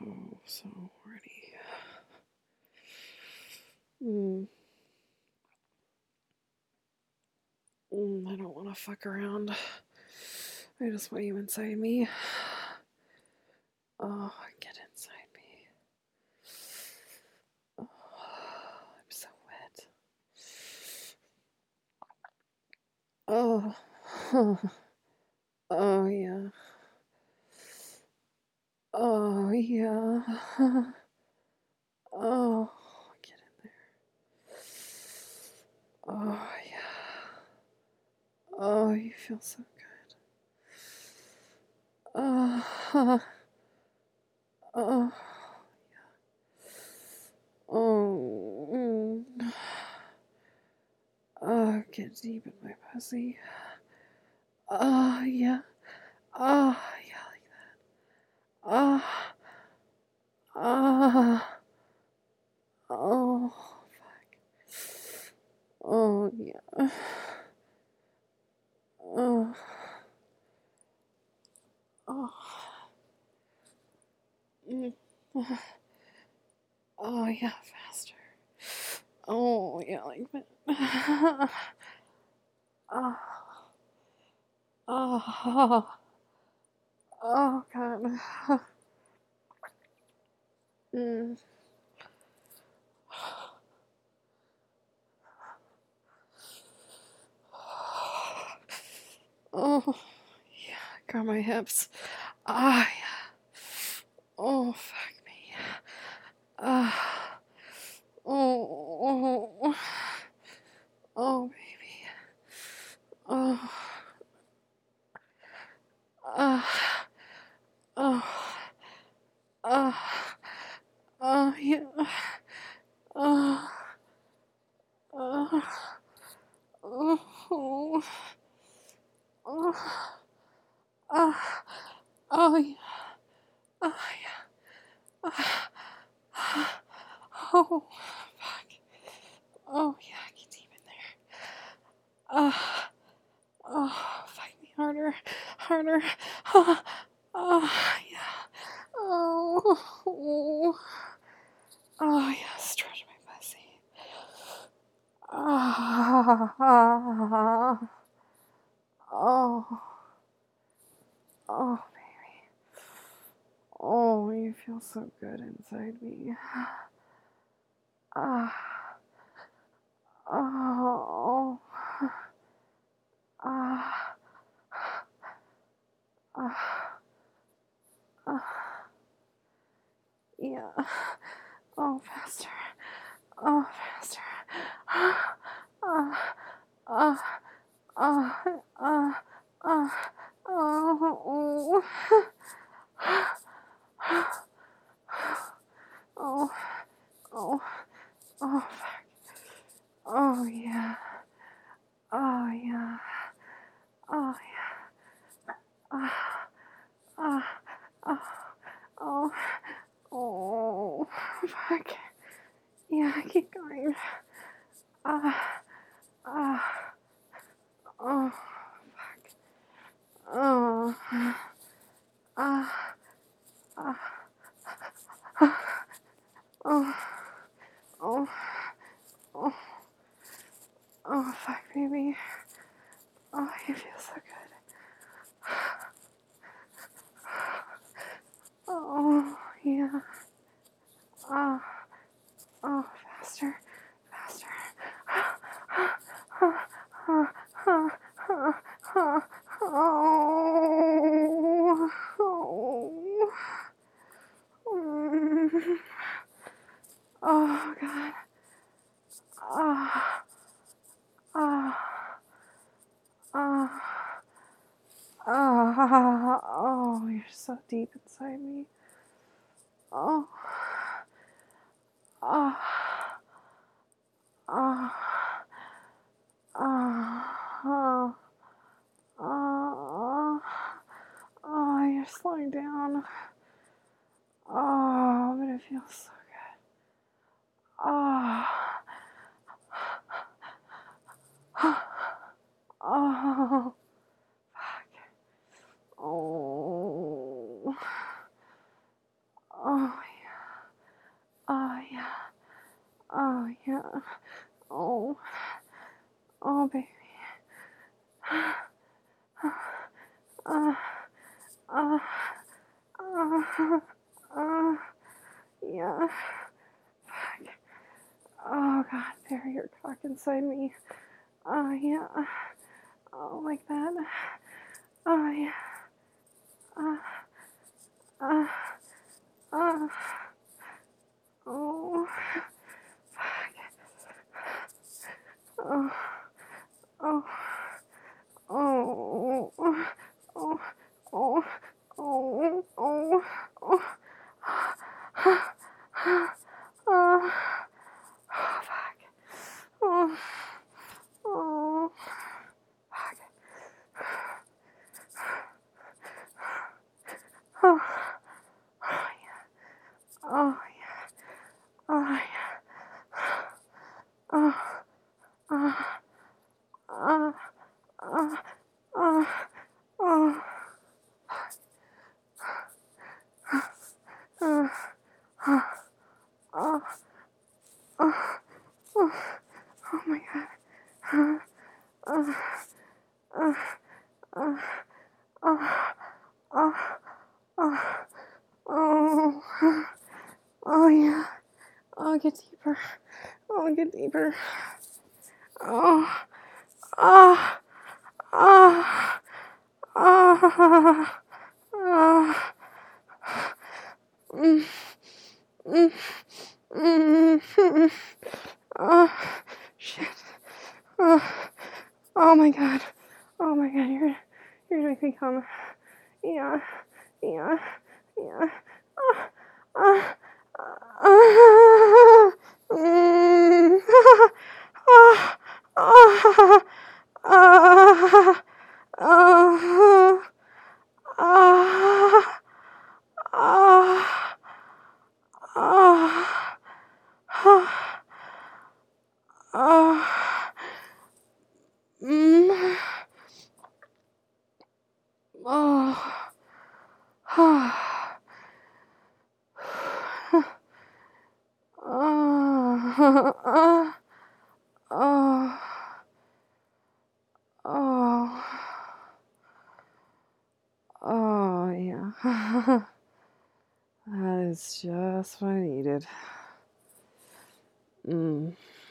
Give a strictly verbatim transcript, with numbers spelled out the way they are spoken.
Oh, so horny. Mm. Mm, I don't want to fuck around. I just want you inside me. Oh, get inside me. Oh, I'm so wet. Oh, oh yeah. Oh yeah. Oh, get in there. Oh yeah. Oh, you feel so good. Oh, oh, oh, mm. Oh, get deep in my pussy. Oh yeah. Oh yeah, like that. Oh, oh, oh, fuck. Oh yeah. Oh, oh. Mm. Oh yeah, faster. Oh yeah, like that. Oh, oh, oh god. Mm. Oh yeah, got my hips. Ah yeah. Oh fuck me. Ah. Oh, oh, oh, baby. Oh, ah, oh, ah, oh, yeah. Oh, oh, oh, oh, oh, ah, oh, yeah. Oh, yeah. Ah, ah, oh, fuck. Oh, yeah, get deep in there. Ah, oh, fight me harder, harder. Ah, ah, yeah. Oh, oh, oh, yeah, stretch my pussy. Ah, ah, oh, oh, baby. Oh, you feel so good inside me. Ah, oh, ah, ah, ah, yeah. Oh, faster. Oh, faster. Ah, ah, ah, ah, ah, ah, oh, oh, oh, oh, fuck. Oh, yeah. Oh, yeah. Oh, yeah. Ah, ah, ah, oh, oh, fuck. Yeah, keep going. Ah, ah, oh, fuck. Oh, ah, ah, oh, oh, oh, oh, fuck, baby. Oh, you feel so good. Oh, yeah. Oh, oh, faster, faster. Oh, oh, mm. Oh, God. Ah, ah, ah, ah, oh, you're so deep inside me. Oh, ah, ah, ah, ah, ah, oh, you're slowing down. Oh, but it feels so good. Ah, oh, fuck. Oh, oh, Uh, uh, uh, uh, yeah. Fuck. Oh god, bury your cock inside me. Oh yeah. Oh, like that. Oh yeah. Uh, uh, uh. Oh. Fuck. Oh. Oh. Oh. Oh. Oh. Oh. Oh. Oh. Oh. Oh. Fuck. Oh. Oh. Fuck. Oh. Oh yeah. Oh yeah. Oh yeah. Oh. Oh. Oh. Oh. Oh. Oh. Oh. Oh. Oh. Oh. Oh my god. Oh. Oh. Oh. Oh. Oh. Oh. Oh. Oh. Oh yeah. Oh, get deeper. Oh, get deeper. Oh. Oh. Oh. Oh. Oh. Mm. Mm. Mm. Mm. Oh. Shit. Oh. Oh my god. Oh my god. You're you're gonna make me come. Yeah. Yeah. Yeah. Oh. Oh. Oh. Mm. Oh. Oh. Oh. Oh. Oh. Oh. Oh. Oh. Oh. Mm. Oh. Oh. Oh. Oh. Oh. Oh, yeah. That is just what I needed. Mm.